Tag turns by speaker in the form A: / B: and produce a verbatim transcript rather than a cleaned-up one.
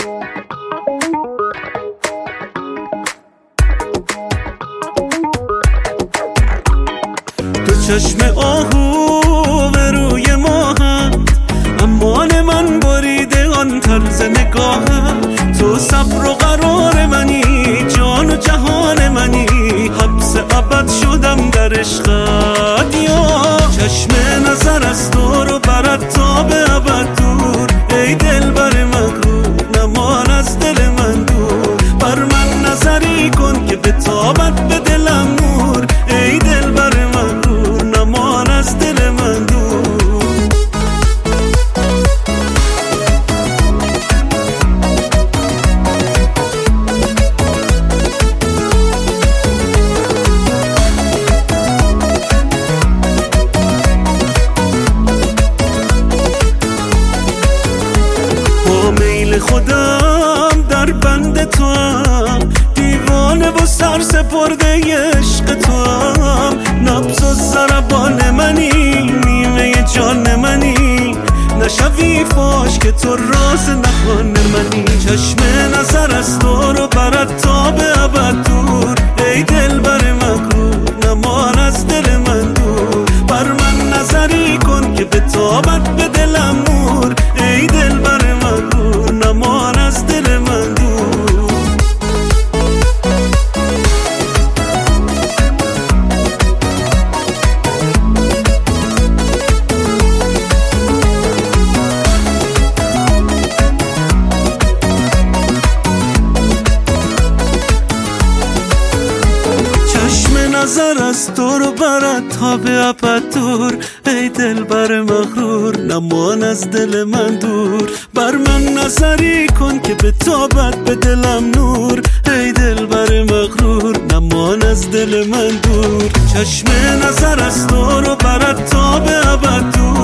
A: چشم آهو به روی ماهت، امان من بریده آن طرز نگاهت. تو صبر و قرار منی، جان و جهان منی، حبس ابد شدم در عشقت. یا چشم نظر از تو رو برد تا به ابد دور، ای دل بر مغرور نمان از دل من دور. بر من نظری کن که به تابت به دلم نور، ای دل بر مغرور نمان از دل من دور. با میل خودم در بند تو هم، دیوانه و سر سپرده عشق تو هم. نبض و ضربان منی، نیمه جان منی، نشوی فاش که تو راز نهان منی. چشم نظر از تو رو برد تا به ابد دور، ای دل بر مغرور نمان از دل من دور. بر من نظری کن که به تابت به دلم نور، ای دل بر مغرور نمان از دل من دور. نظر از تو رو برد تا به ابد دور، ای دل بر مغرور نمان از دل من دور. بر من نظری کن که به تابت به دلم نور، ای دل بر مغرور نمان از دل من دور. چشم نظر از تو رو برد تا به ابد دور،